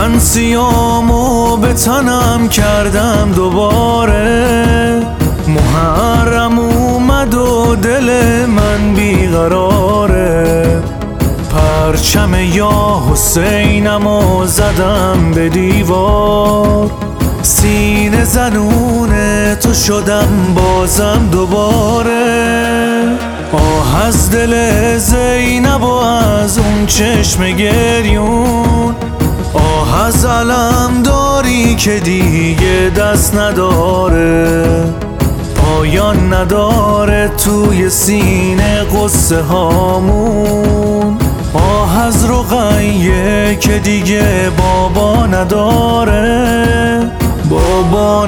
پیرهن سیامو به تنم کردم دوباره، محرم اومد و دل من بیقراره. پرچم یا حسینمو زدم به دیوار، سینه زنون تو شدم بازم دوباره. آه از دل زینب و از اون چشم گریون، آه از علم داری که دیگه دست نداره، پایان نداره توی سینه قصه هامون. آه از رقیه که دیگه بابا نداره، بابا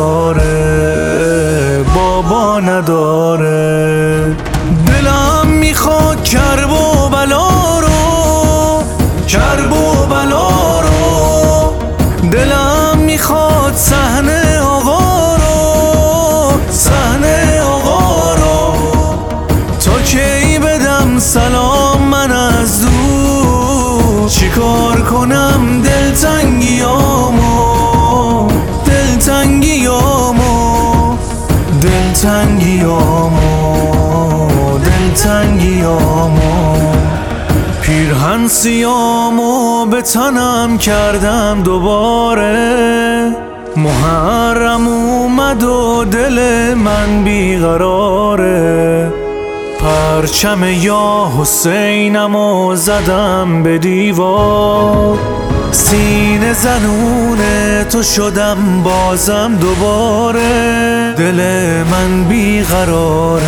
نداره، بابا نداره. دلم میخواد کرب و بلا رو، کرب و بلا رو. دلم میخواد صحنه آقا رو، صحنه آقا رو. تا کی بدم سلام من از دور، چیکار کنم دلتنگیامو، دلتنگیامو، دلتنگیامو، دلتنگیامو. پیرهن سیامو به تنم کردم دوباره، محرم اومد و دل من بیقراره. پرچم یا حسینمو زدم به دیوار، سینه زنون تو شدم بازم دوباره. دل من بیقراره.